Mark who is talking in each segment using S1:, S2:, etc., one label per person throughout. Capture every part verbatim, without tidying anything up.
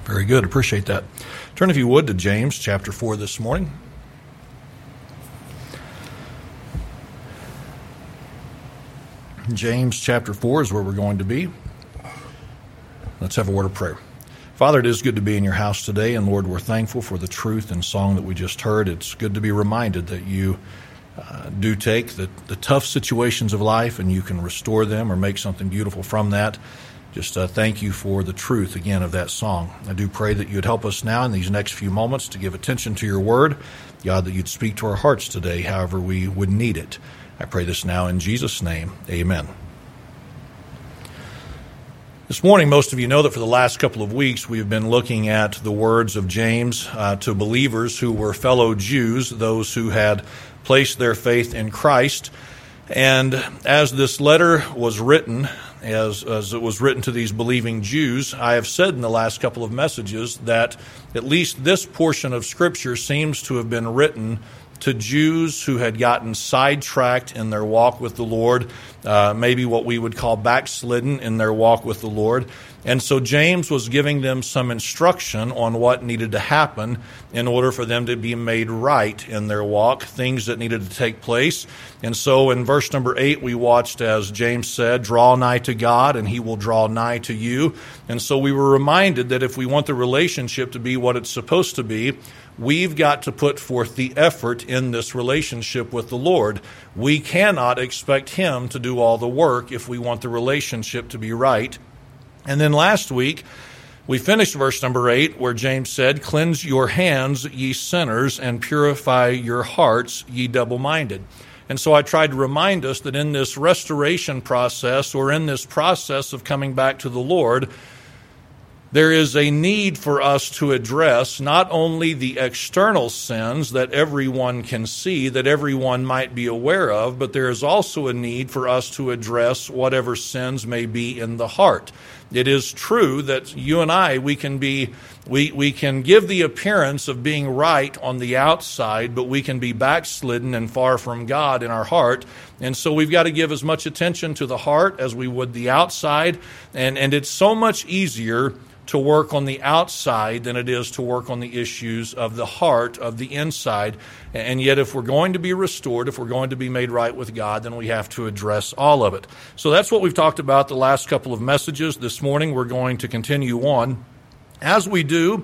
S1: Very good. Appreciate that. Turn, if you would, to James chapter four this morning. James chapter four is where we're going to be. Let's have a word of prayer. Father, it is good to be in your house today, and Lord, we're thankful for the truth and song that we just heard. It's good to be reminded that you uh, do take the, the tough situations of life and you can restore them or make something beautiful from that. Just uh, thank you for the truth, again, of that song. I do pray that you'd help us now in these next few moments to give attention to your word. God, that you'd speak to our hearts today, however we would need it. I pray this now in Jesus' name. Amen. This morning, most of you know that for the last couple of weeks, we've been looking at the words of James uh, to believers who were fellow Jews, those who had placed their faith in Christ. And as this letter was written, as, as it was written to these believing Jews, I have said in the last couple of messages that at least this portion of Scripture seems to have been written to Jews who had gotten sidetracked in their walk with the Lord, uh, maybe what we would call backslidden in their walk with the Lord. And so James was giving them some instruction on what needed to happen in order for them to be made right in their walk, things that needed to take place. And so in verse number eight, we watched as James said, "Draw nigh to God, and he will draw nigh to you." And so we were reminded that if we want the relationship to be what it's supposed to be, we've got to put forth the effort in this relationship with the Lord. We cannot expect him to do all the work if we want the relationship to be right. And then last week, we finished verse number eight, where James said, "Cleanse your hands, ye sinners, and purify your hearts, ye double-minded." And so I tried to remind us that in this restoration process, or in this process of coming back to the Lord, there is a need for us to address not only the external sins that everyone can see, that everyone might be aware of, but there is also a need for us to address whatever sins may be in the heart. It is true that you and I, we can be, we, we can give the appearance of being right on the outside, but we can be backslidden and far from God in our heart. And so we've got to give as much attention to the heart as we would the outside. And, and it's so much easier to work on the outside than it is to work on the issues of the heart, of the inside. And yet if we're going to be restored, if we're going to be made right with God, then we have to address all of it. So that's what we've talked about the last couple of messages. This morning we're going to continue on. As we do,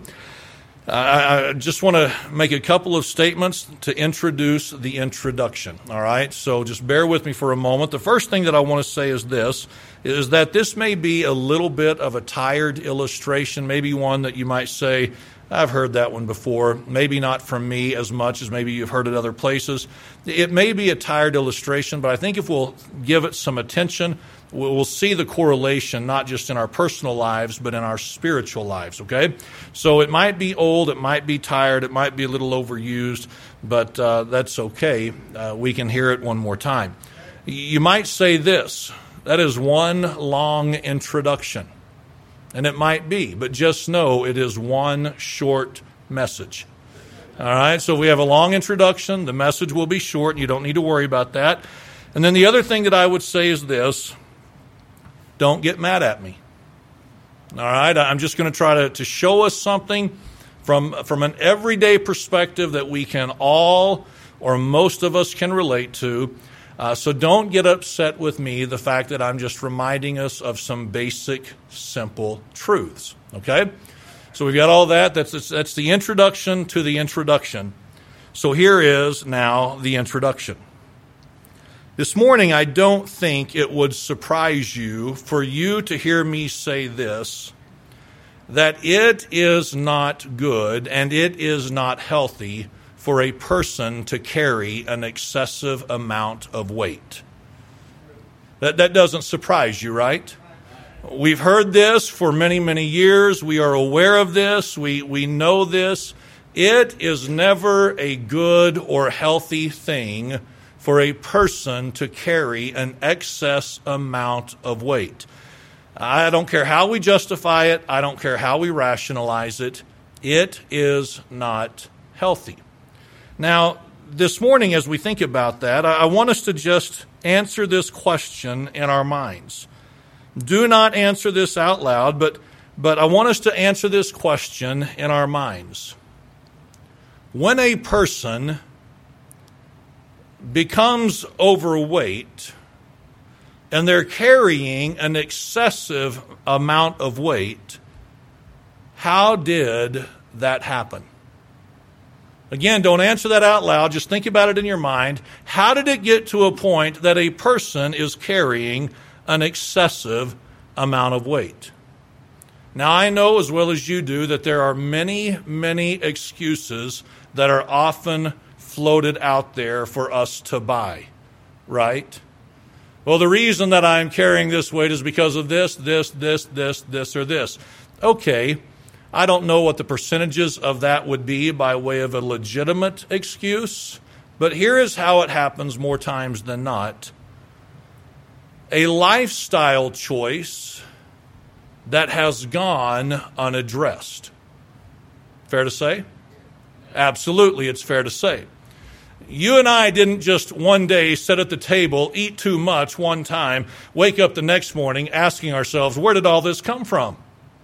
S1: I just want to make a couple of statements to introduce the introduction, all right? So just bear with me for a moment. The first thing that I want to say is this, is that this may be a little bit of a tired illustration, maybe one that you might say, I've heard that one before, maybe not from me as much as maybe you've heard it other places. It may be a tired illustration, but I think if we'll give it some attention, we'll see the correlation, not just in our personal lives, but in our spiritual lives, okay? So it might be old, it might be tired, it might be a little overused, but uh, that's okay. Uh, we can hear it one more time. You might say this, that is one long introduction. And it might be, but just know it is one short message. All right, so we have a long introduction. The message will be short, and you don't need to worry about that. And then the other thing that I would say is this, don't get mad at me. All right, I'm just going to try to, to show us something from, from an everyday perspective that we can all, or most of us can relate to. Uh, so don't get upset with me, the fact that I'm just reminding us of some basic, simple truths, okay? So we've got all that. That's, that's the introduction to the introduction. So here is now the introduction. This morning, I don't think it would surprise you for you to hear me say this, that it is not good and it is not healthy for a person to carry an excessive amount of weight. That, that doesn't surprise you, right? We've heard this for many, many years. We are aware of this. We, we know this. It is never a good or healthy thing for a person to carry an excess amount of weight. I don't care how we justify it. I don't care how we rationalize it. It is not healthy. Now, this morning, as we think about that, I want us to just answer this question in our minds. Do not answer this out loud, but But I want us to answer this question in our minds. When a person becomes overweight and they're carrying an excessive amount of weight, how did that happen? Again, don't answer that out loud. Just think about it in your mind. How did it get to a point that a person is carrying an excessive amount of weight? Now, I know as well as you do that there are many, many excuses that are often floated out there for us to buy, right? Well, the reason that I'm carrying this weight is because of this, this, this, this, this, or this. Okay. I don't know what the percentages of that would be by way of a legitimate excuse, but here is how it happens more times than not. A lifestyle choice that has gone unaddressed. Fair to say? Absolutely, it's fair to say. You and I didn't just one day sit at the table, eat too much one time, wake up the next morning asking ourselves, where did all this come from?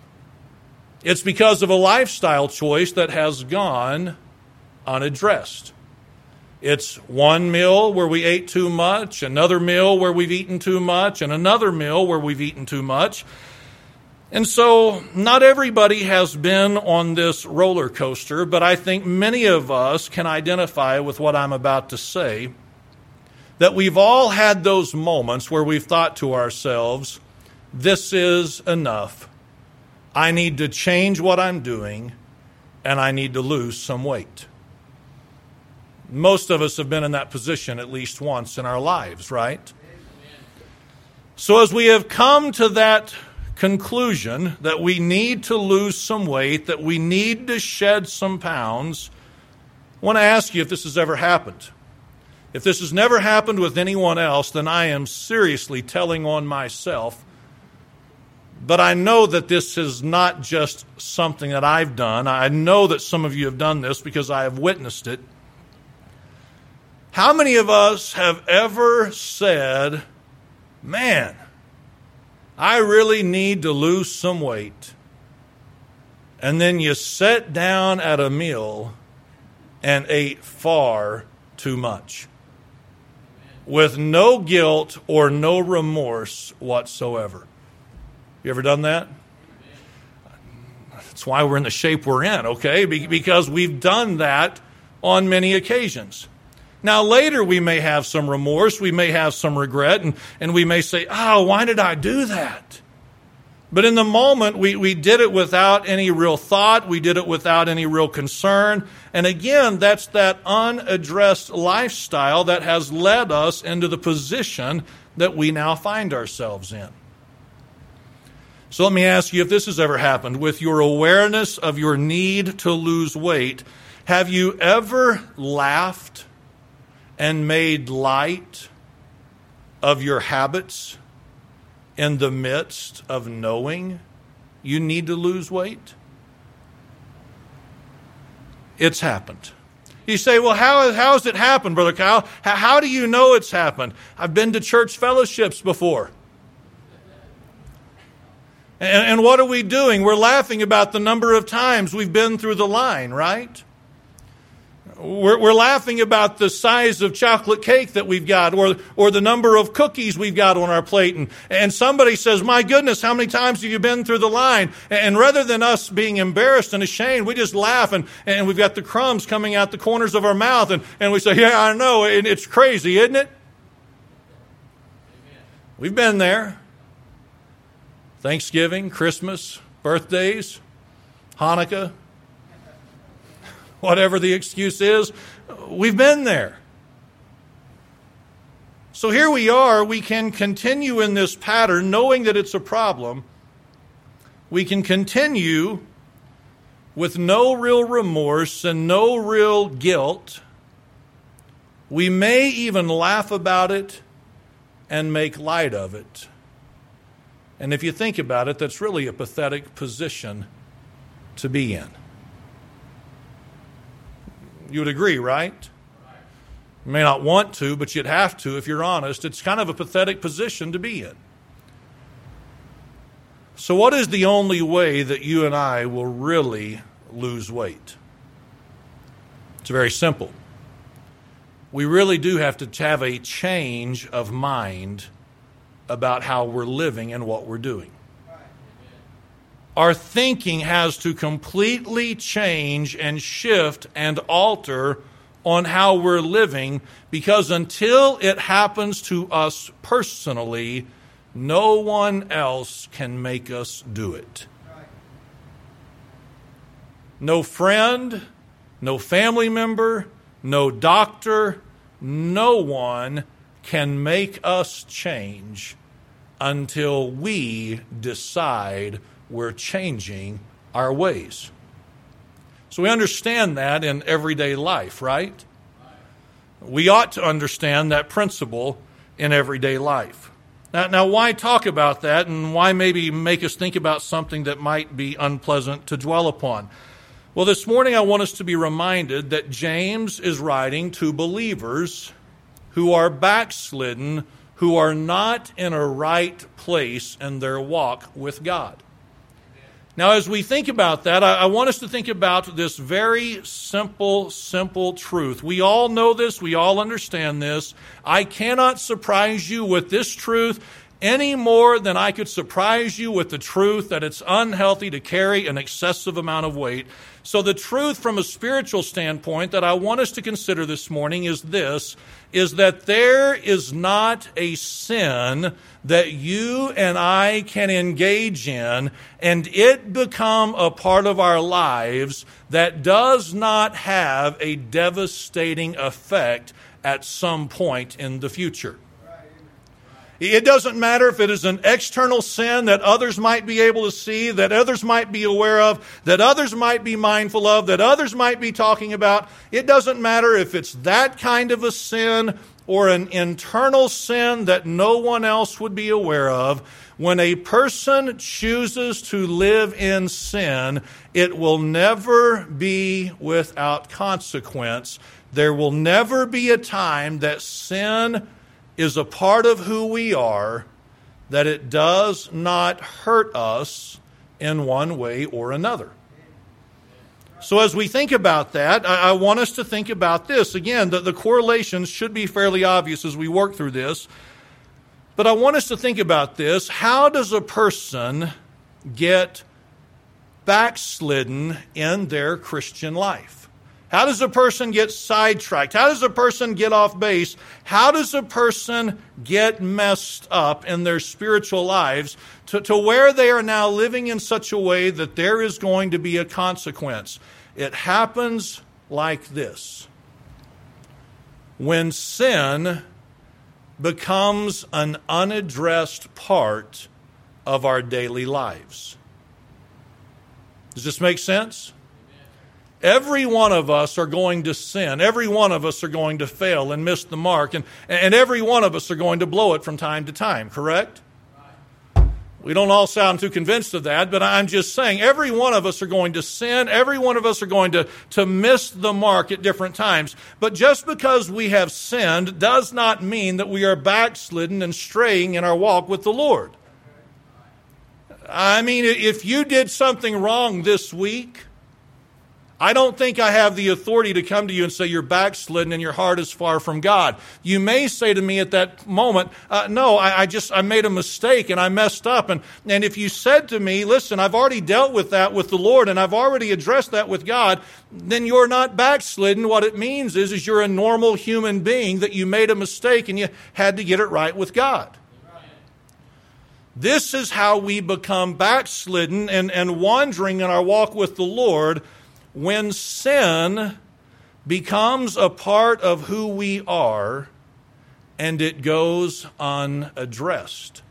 S1: It's because of a lifestyle choice that has gone unaddressed. It's one meal where we ate too much, another meal where we've eaten too much, and another meal where we've eaten too much. And so not everybody has been on this roller coaster, but I think many of us can identify with what I'm about to say, that we've all had those moments where we've thought to ourselves, this is enough. I need to change what I'm doing, and I need to lose some weight. Most of us have been in that position at least once in our lives, right? So as we have come to that conclusion that we need to lose some weight, that we need to shed some pounds, I want to ask you if this has ever happened. If this has never happened with anyone else, then I am seriously telling on myself. But I know that this is not just something that I've done. I know that some of you have done this because I have witnessed it. How many of us have ever said, man, I really need to lose some weight? And then you sat down at a meal and ate far too much with no guilt or no remorse whatsoever. You ever done that? That's why we're in the shape we're in, okay? Because we've done that on many occasions. Now, later we may have some remorse, we may have some regret, and, and we may say, oh, why did I do that? But in the moment, we, we did it without any real thought, we did it without any real concern. And again, that's that unaddressed lifestyle that has led us into the position that we now find ourselves in. So let me ask you if this has ever happened. With your awareness of your need to lose weight, have you ever laughed and made light of your habits in the midst of knowing you need to lose weight? It's happened. You say, well, how, how has it happened, Brother Kyle? How, how do you know it's happened? I've been to church fellowships before. And, and what are we doing? We're laughing about the number of times we've been through the line, right? We're, we're laughing about the size of chocolate cake that we've got, or, or the number of cookies we've got on our plate. And, and somebody says, my goodness, how many times have you been through the line? And rather than us being embarrassed and ashamed, we just laugh, and, and we've got the crumbs coming out the corners of our mouth. And, and we say, yeah, I know, it, it's crazy, isn't it? Amen. We've been there. Thanksgiving, Christmas, birthdays, Hanukkah, whatever the excuse is, we've been there. So here we are, we can continue in this pattern knowing that it's a problem. We can continue with no real remorse and no real guilt. We may even laugh about it and make light of it. And if you think about it, that's really a pathetic position to be in. You would agree, right? You may not want to, but you'd have to if you're honest. It's kind of a pathetic position to be in. So what is the only way that you and I will really lose weight? It's very simple. We really do have to have a change of mind about how we're living and what we're doing. Our thinking has to completely change and shift and alter on how we're living, because until it happens to us personally, no one else can make us do it. No friend, no family member, no doctor, no one can make us change until we decide we're changing our ways. So we understand that in everyday life, right? We ought to understand that principle in everyday life. Now, now, why talk about that, and why maybe make us think about something that might be unpleasant to dwell upon? Well, this morning I want us to be reminded that James is writing to believers who are backslidden, who are not in a right place in their walk with God. Now, as we think about that, I, I want us to think about this very simple, simple truth. We all know this. We all understand this. I cannot surprise you with this truth any more than I could surprise you with the truth that it's unhealthy to carry an excessive amount of weight. So the truth from a spiritual standpoint that I want us to consider this morning is this, is that there is not a sin that you and I can engage in and it become a part of our lives that does not have a devastating effect at some point in the future. It doesn't matter if it is an external sin that others might be able to see, that others might be aware of, that others might be mindful of, that others might be talking about. It doesn't matter if it's that kind of a sin or an internal sin that no one else would be aware of. When a person chooses to live in sin, it will never be without consequence. There will never be a time that sin is a part of who we are, that it does not hurt us in one way or another. So as we think about that, I, I want us to think about this. Again, the, the correlations should be fairly obvious as we work through this. But I want us to think about this. How does a person get backslidden in their Christian life? How does a person get sidetracked? How does a person get off base? How does a person get messed up in their spiritual lives to, to where they are now living in such a way that there is going to be a consequence? It happens like this. When sin becomes an unaddressed part of our daily lives. Does this make sense? Every one of us are going to sin. Every one of us are going to fail and miss the mark. And, and every one of us are going to blow it from time to time, correct? We don't all sound too convinced of that, but I'm just saying every one of us are going to sin. Every one of us are going to, to miss the mark at different times. But just because we have sinned does not mean that we are backslidden and straying in our walk with the Lord. I mean, if you did something wrong this week, I don't think I have the authority to come to you and say you're backslidden and your heart is far from God. You may say to me at that moment, uh, no, I, I just, I made a mistake and I messed up. And, and if you said to me, listen, I've already dealt with that with the Lord and I've already addressed that with God, then you're not backslidden. What it means is, is you're a normal human being that you made a mistake and you had to get it right with God. This is how we become backslidden and, and wandering in our walk with the Lord, when sin becomes a part of who we are and it goes unaddressed.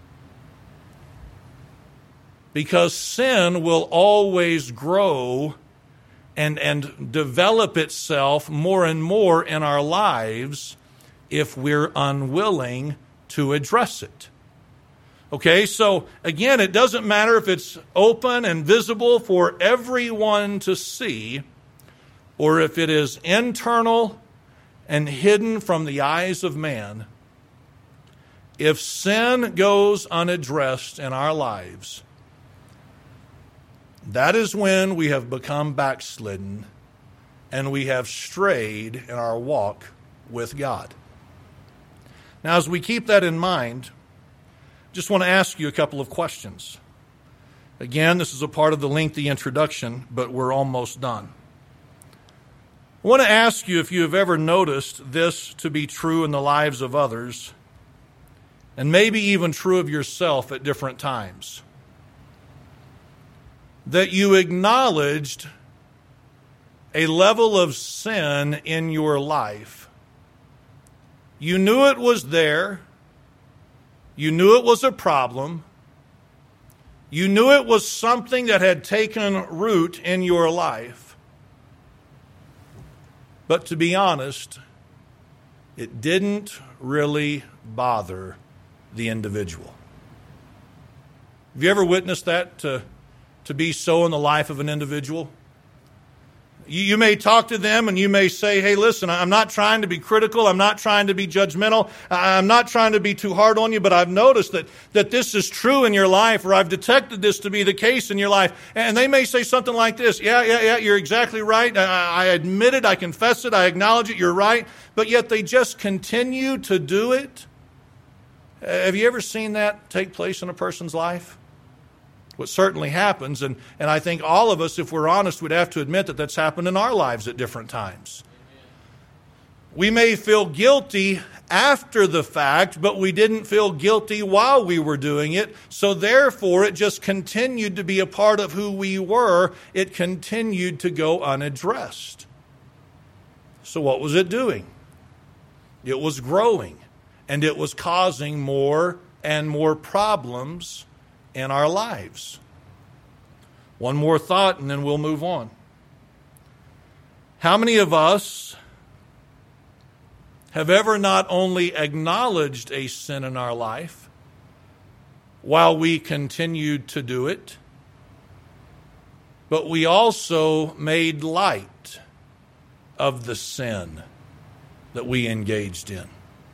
S1: Because sin will always grow and, and develop itself more and more in our lives if we're unwilling to address it. Okay, so again, it doesn't matter if it's open and visible for everyone to see, or if it is internal and hidden from the eyes of man. If sin goes unaddressed in our lives, that is when we have become backslidden and we have strayed in our walk with God. Now, as we keep that in mind, just want to ask you a couple of questions. Again, this is a part of the lengthy introduction, but we're almost done. I want to ask you if you have ever noticed this to be true in the lives of others, and maybe even true of yourself at different times. That you acknowledged a level of sin in your life. You knew it was there. You knew it was a problem. You knew it was something that had taken root in your life. But to be honest, it didn't really bother the individual. Have you ever witnessed that to, to be so in the life of an individual? You, you may talk to them and you may say, hey, listen, I'm not trying to be critical. I'm not trying to be judgmental. I'm not trying to be too hard on you, but I've noticed that, that this is true in your life, or I've detected this to be the case in your life. And they may say something like this, yeah, yeah, yeah, you're exactly right. I, I admit it. I confess it. I acknowledge it. You're right. But yet they just continue to do it. Have you ever seen that take place in a person's life? What certainly happens, and, and I think all of us, if we're honest, would have to admit that that's happened in our lives at different times. We may feel guilty after the fact, but we didn't feel guilty while we were doing it, so therefore it just continued to be a part of who we were. It continued to go unaddressed. So what was it doing? It was growing, and it was causing more and more problems in our lives. One more thought and then we'll move on. How many of us have ever not only acknowledged a sin in our life while we continued to do it, but we also made light of the sin that we engaged in?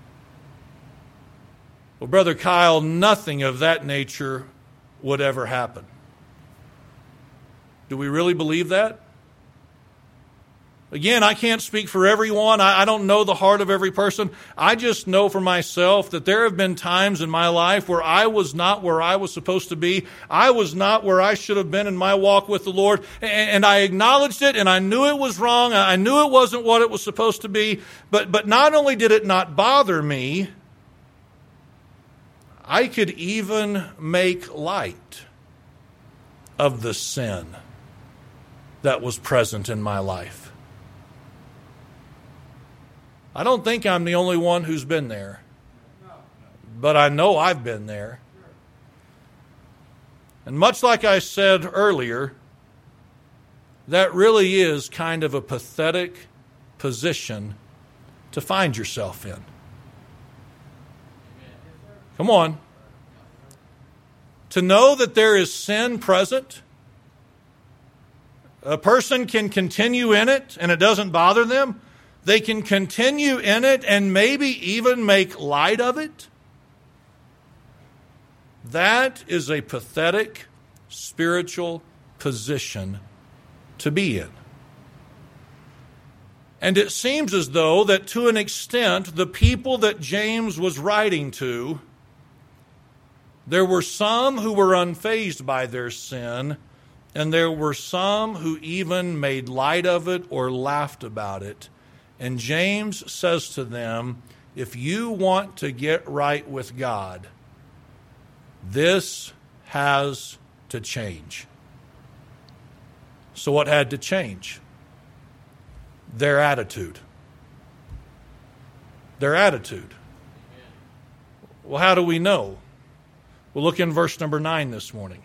S1: Well, Brother Kyle, nothing of that nature would ever happen. Do we really believe that? Again, I can't speak for everyone. I, I don't know the heart of every person. I just know for myself that there have been times in my life where I was not where I was supposed to be. I was not where I should have been in my walk with the Lord. And, and I acknowledged it, and I knew it was wrong. I knew it wasn't what it was supposed to be. But, but not only did it not bother me, I could even make light of the sin that was present in my life. I don't think I'm the only one who's been there, but I know I've been there. And much like I said earlier, that really is kind of a pathetic position to find yourself in. Come on. To know that there is sin present, a person can continue in it and it doesn't bother them. They can continue in it and maybe even make light of it. That is a pathetic spiritual position to be in. And it seems as though that to an extent, the people that James was writing to, there were some who were unfazed by their sin, and there were some who even made light of it or laughed about it. And James says to them, if you want to get right with God, this has to change. So what had to change? Their attitude. Their attitude. Well, how do we know? We'll look in verse number nine this morning.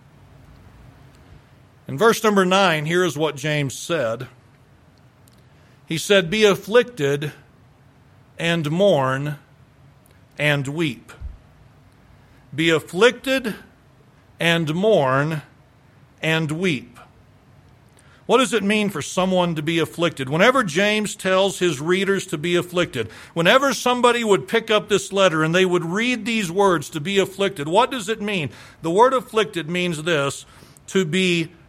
S1: In verse number nine, here is what James said. He said, be afflicted and mourn and weep. Be afflicted and mourn and weep. What does it mean for someone to be afflicted? Whenever James tells his readers to be afflicted, whenever somebody would pick up this letter and they would read these words, to be afflicted, what does it mean? The word afflicted means this, to be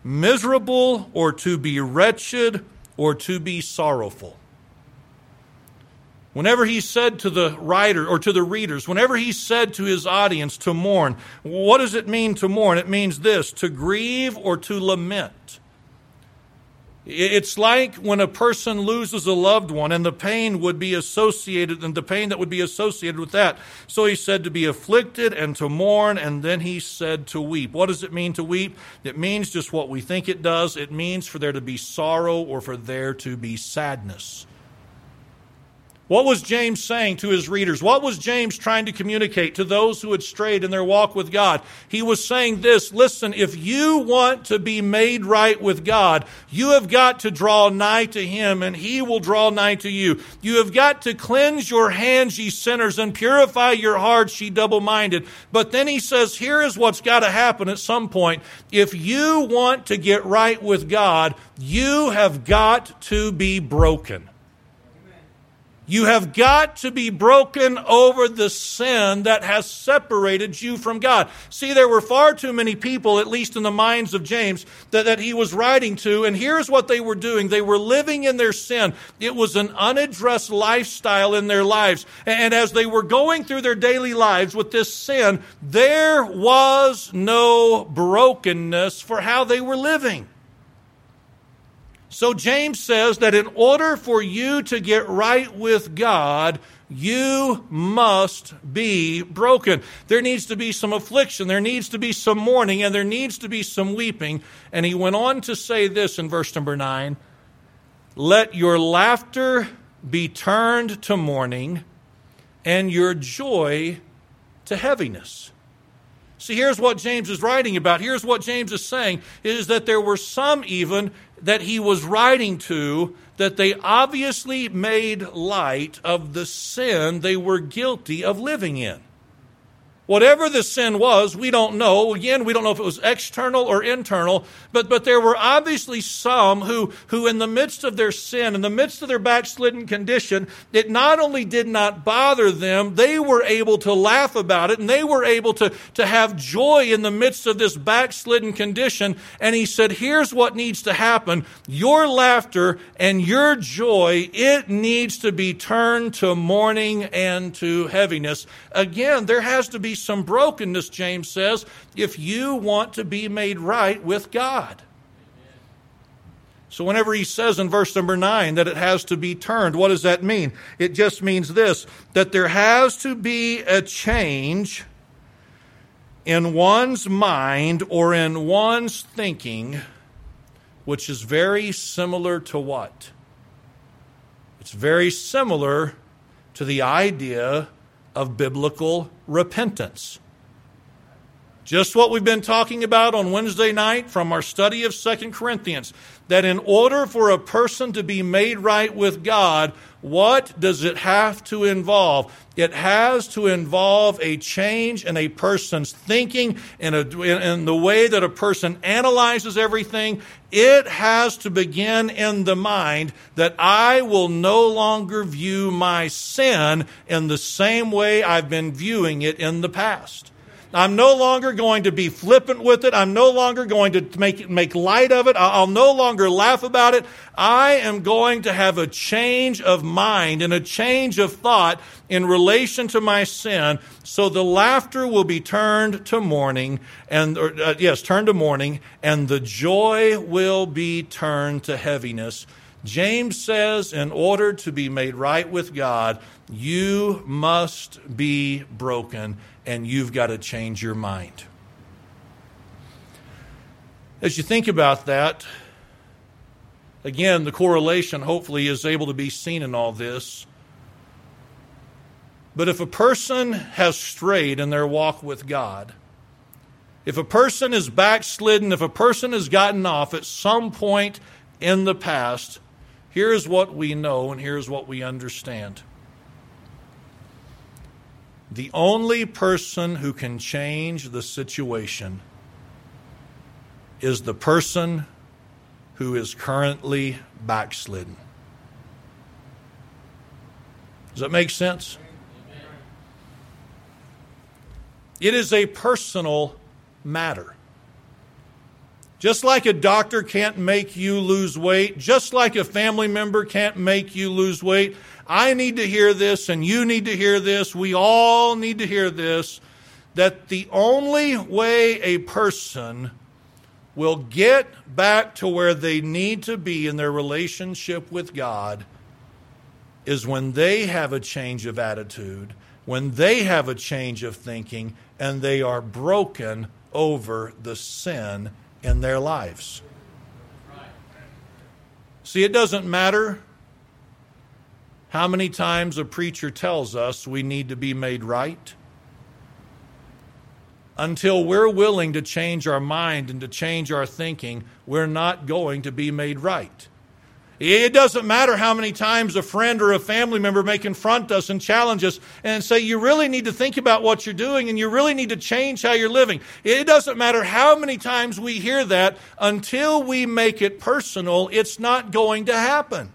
S1: miserable or to be wretched or to be sorrowful. Whenever he said to the writer or to the readers, whenever he said to his audience to mourn, what does it mean to mourn? It means this, to grieve or to lament. It's like when a person loses a loved one and the pain would be associated, and the pain that would be associated with that. So he said to be afflicted and to mourn, and then he said to weep. What does it mean to weep? It means just what we think it does. It means for there to be sorrow or for there to be sadness. What was James saying to his readers? What was James trying to communicate to those who had strayed in their walk with God? He was saying this, listen, if you want to be made right with God, you have got to draw nigh to Him, and He will draw nigh to you. You have got to cleanse your hands, ye sinners, and purify your hearts, ye double-minded. But then he says, here is what's got to happen at some point. If you want to get right with God, you have got to be broken. You have got to be broken over the sin that has separated you from God. See, there were far too many people, at least in the minds of James, that, that he was writing to, and here's what they were doing. They were living in their sin. It was an unaddressed lifestyle in their lives. And as they were going through their daily lives with this sin, there was no brokenness for how they were living. So James says that in order for you to get right with God, you must be broken. There needs to be some affliction, there needs to be some mourning, and there needs to be some weeping. And he went on to say this in verse number nine, let your laughter be turned to mourning and your joy to heaviness. See, here's what James is writing about. Here's what James is saying, is that there were some even that he was writing to that they obviously made light of the sin they were guilty of living in. Whatever the sin was, we don't know. Again, we don't know if it was external or internal, but, but there were obviously some who, who in the midst of their sin, in the midst of their backslidden condition, it not only did not bother them, they were able to laugh about it, and they were able to, to have joy in the midst of this backslidden condition. And he said, here's what needs to happen. Your laughter and your joy, it needs to be turned to mourning and to heaviness. Again, there has to be some brokenness, James says, if you want to be made right with God. So whenever he says in verse number nine that it has to be turned, what does that mean? It just means this, that there has to be a change in one's mind or in one's thinking, which is very similar to what? It's very similar to the idea of biblical repentance. Just what we've been talking about on Wednesday night from our study of Second Corinthians, that in order for a person to be made right with God, what does it have to involve? It has to involve a change in a person's thinking, in, a, in the way that a person analyzes everything. It has to begin in the mind that I will no longer view my sin in the same way I've been viewing it in the past. I'm no longer going to be flippant with it. I'm no longer going to make make light of it. I'll no longer laugh about it. I am going to have a change of mind and a change of thought in relation to my sin. So the laughter will be turned to mourning, and or, uh, yes, turned to mourning, and the joy will be turned to heaviness. James says, in order to be made right with God, you must be broken, and you've got to change your mind. As you think about that, again, the correlation hopefully is able to be seen in all this. But if a person has strayed in their walk with God, if a person is backslidden, if a person has gotten off at some point in the past, here's what we know and here's what we understand. The only person who can change the situation is the person who is currently backslidden. Does that make sense? It is a personal matter. Just like a doctor can't make you lose weight, just like a family member can't make you lose weight, I need to hear this and you need to hear this. We all need to hear this, that the only way a person will get back to where they need to be in their relationship with God is when they have a change of attitude, when they have a change of thinking, and they are broken over the sin in their lives. See, it doesn't matter how many times a preacher tells us we need to be made right. Until we're willing to change our mind and to change our thinking, we're not going to be made right. It doesn't matter how many times a friend or a family member may confront us and challenge us and say, you really need to think about what you're doing and you really need to change how you're living. It doesn't matter how many times we hear that. Until we make it personal, it's not going to happen.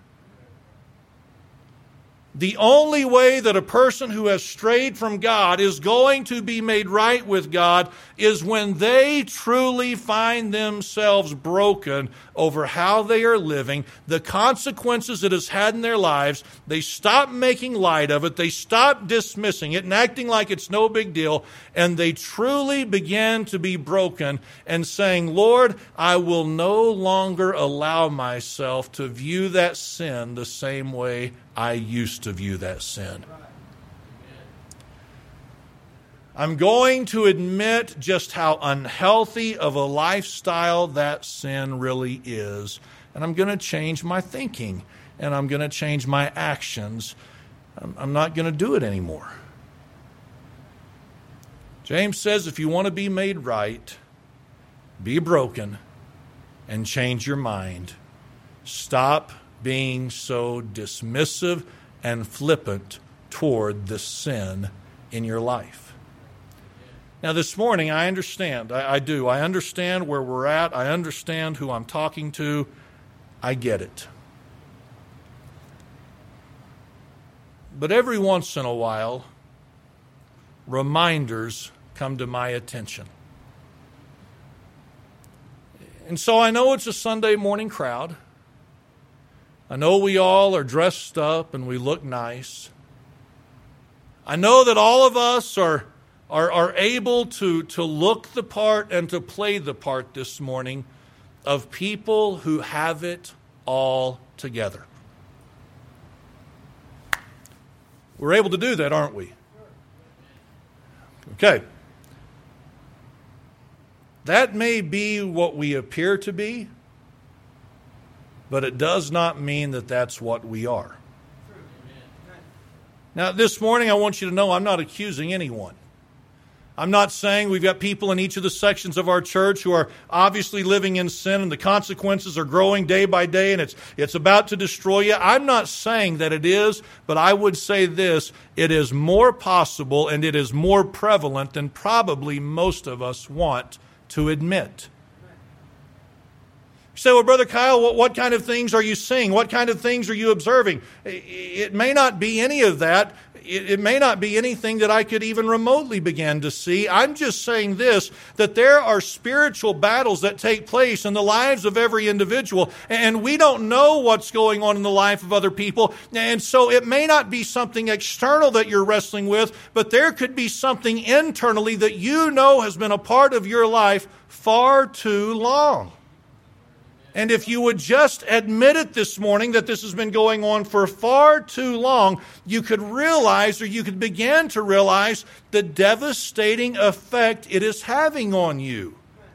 S1: The only way that a person who has strayed from God is going to be made right with God is when they truly find themselves broken over how they are living, the consequences it has had in their lives. They stop making light of it. They stop dismissing it and acting like it's no big deal. And they truly begin to be broken and saying, Lord, I will no longer allow myself to view that sin the same way I used to view that sin. I'm going to admit just how unhealthy of a lifestyle that sin really is. And I'm going to change my thinking. And I'm going to change my actions. I'm not going to do it anymore. James says if you want to be made right, be broken and change your mind. Stop being so dismissive and flippant toward the sin in your life. Now, this morning, I understand. I, I do. I understand where we're at. I understand who I'm talking to. I get it. But every once in a while, reminders come to my attention. And so I know it's a Sunday morning crowd. I know we all are dressed up and we look nice. I know that all of us are, are, are able to, to look the part and to play the part this morning of people who have it all together. We're able to do that, aren't we? Okay. That may be what we appear to be, but it does not mean that that's what we are. Now, this morning, I want you to know I'm not accusing anyone. I'm not saying we've got people in each of the sections of our church who are obviously living in sin and the consequences are growing day by day and it's it's about to destroy you. I'm not saying that it is, but I would say this, it is more possible and it is more prevalent than probably most of us want to admit. You say, well, Brother Kyle, what, what kind of things are you seeing? What kind of things are you observing? It may not be any of that. It, it may not be anything that I could even remotely begin to see. I'm just saying this, that there are spiritual battles that take place in the lives of every individual, and we don't know what's going on in the life of other people. And so it may not be something external that you're wrestling with, but there could be something internally that you know has been a part of your life far too long. And if you would just admit it this morning that this has been going on for far too long, you could realize or you could begin to realize the devastating effect it is having on you.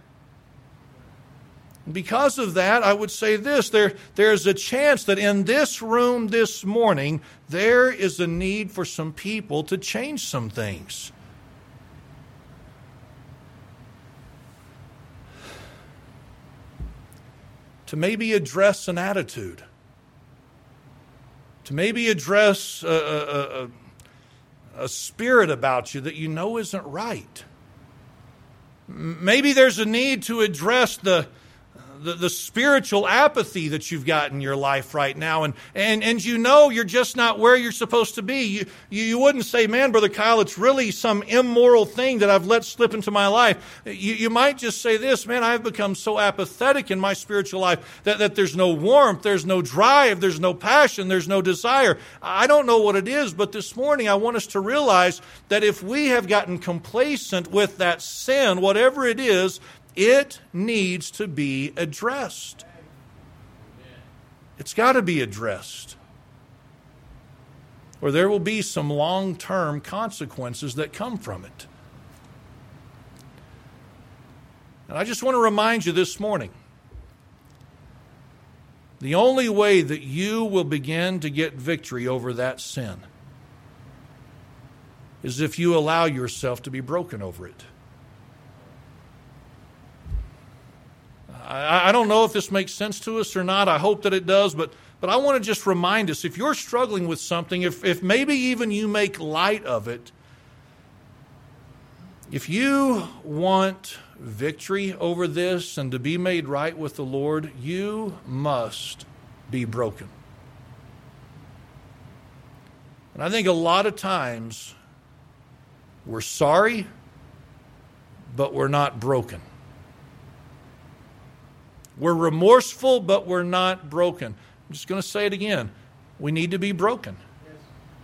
S1: Because of that, I would say this, there, there's a chance that in this room this morning, there is a need for some people to change some things. To maybe address an attitude, to maybe address a, a, a, a spirit about you that you know isn't right. Maybe there's a need to address the, the, the spiritual apathy that you've got in your life right now, and, and, and you know you're just not where you're supposed to be. You, you, you wouldn't say, man, Brother Kyle, it's really some immoral thing that I've let slip into my life. You, you might just say this, man, I've become so apathetic in my spiritual life that, that there's no warmth, there's no drive, there's no passion, there's no desire. I don't know what it is, but this morning I want us to realize that if we have gotten complacent with that sin, whatever it is, it needs to be addressed. It's got to be addressed, or there will be some long-term consequences that come from it. And I just want to remind you this morning, the only way that you will begin to get victory over that sin is if you allow yourself to be broken over it. I don't know if this makes sense to us or not. I hope that it does, but but I want to just remind us, if you're struggling with something, if, if maybe even you make light of it, if you want victory over this and to be made right with the Lord, you must be broken. And I think a lot of times we're sorry, but we're not broken. We're remorseful, but we're not broken. I'm just going to say it again. We need to be broken. Yes.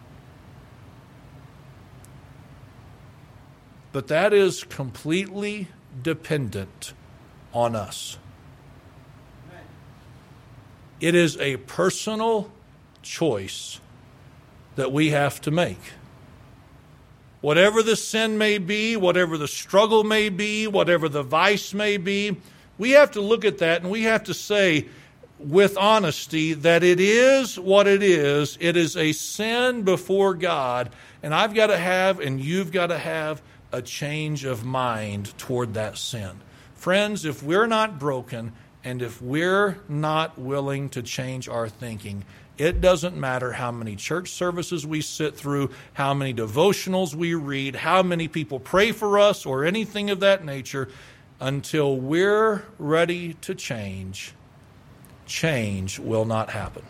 S1: But that is completely dependent on us. Amen. It is a personal choice that we have to make. Whatever the sin may be, whatever the struggle may be, whatever the vice may be, we have to look at that and we have to say with honesty that it is what it is. It is a sin before God, and I've got to have and you've got to have a change of mind toward that sin. Friends, if we're not broken and if we're not willing to change our thinking, it doesn't matter how many church services we sit through, how many devotionals we read, how many people pray for us, or anything of that nature. Until we're ready to change, change will not happen.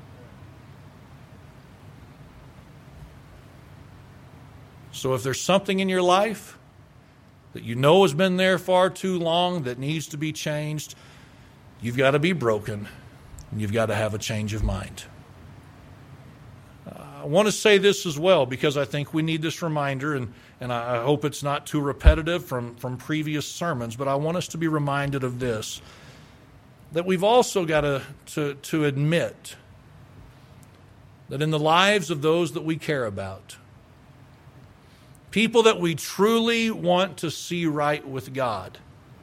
S1: So if there's something in your life that you know has been there far too long that needs to be changed, you've got to be broken and you've got to have a change of mind. Uh, I want to say this as well because I think we need this reminder, and And I hope it's not too repetitive from, from previous sermons, but I want us to be reminded of this, that we've also got to, to, to admit that in the lives of those that we care about, people that we truly want to see right with God,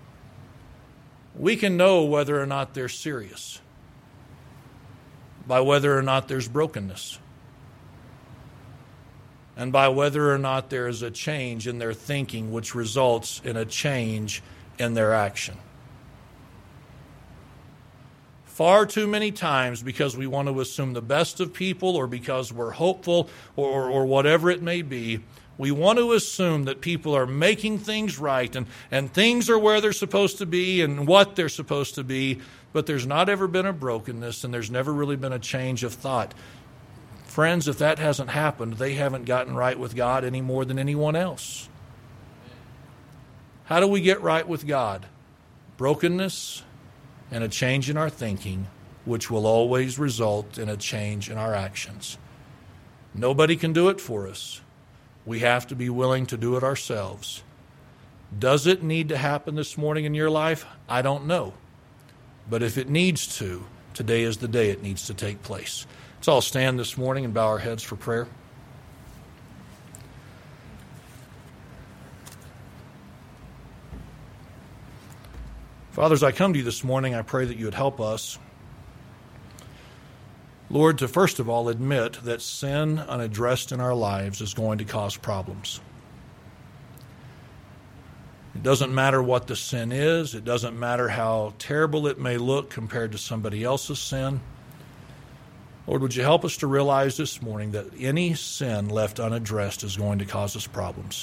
S1: we can know whether or not they're serious by whether or not there's brokenness, and by whether or not there is a change in their thinking which results in a change in their action. Far too many times, because we want to assume the best of people or because we're hopeful or, or whatever it may be, we want to assume that people are making things right and, and things are where they're supposed to be and what they're supposed to be, but there's not ever been a brokenness and there's never really been a change of thought. Friends, if that hasn't happened, they haven't gotten right with God any more than anyone else. How do we get right with God? Brokenness and a change in our thinking, which will always result in a change in our actions. Nobody can do it for us. We have to be willing to do it ourselves. Does it need to happen this morning in your life? I don't know. But if it needs to, today is the day it needs to take place. Let's all stand this morning and bow our heads for prayer. Fathers, I come to you this morning. I pray that you would help us, Lord, to first of all admit that sin unaddressed in our lives is going to cause problems. It doesn't matter what the sin is. It doesn't matter how terrible it may look compared to somebody else's sin. Lord, would you help us to realize this morning that any sin left unaddressed is going to cause us problems.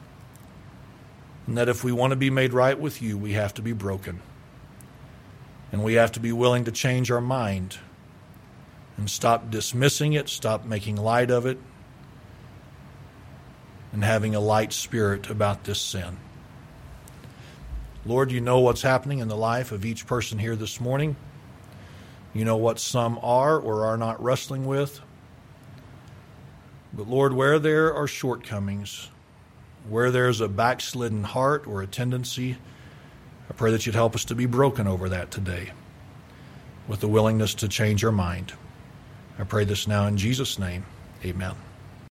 S1: And that if we want to be made right with you, we have to be broken. And we have to be willing to change our mind and stop dismissing it, stop making light of it, and having a light spirit about this sin. Lord, you know what's happening in the life of each person here this morning. You know what some are or are not wrestling with. But Lord, where there are shortcomings, where there's a backslidden heart or a tendency, I pray that you'd help us to be broken over that today with the willingness to change our mind. I pray this now in Jesus' name. Amen.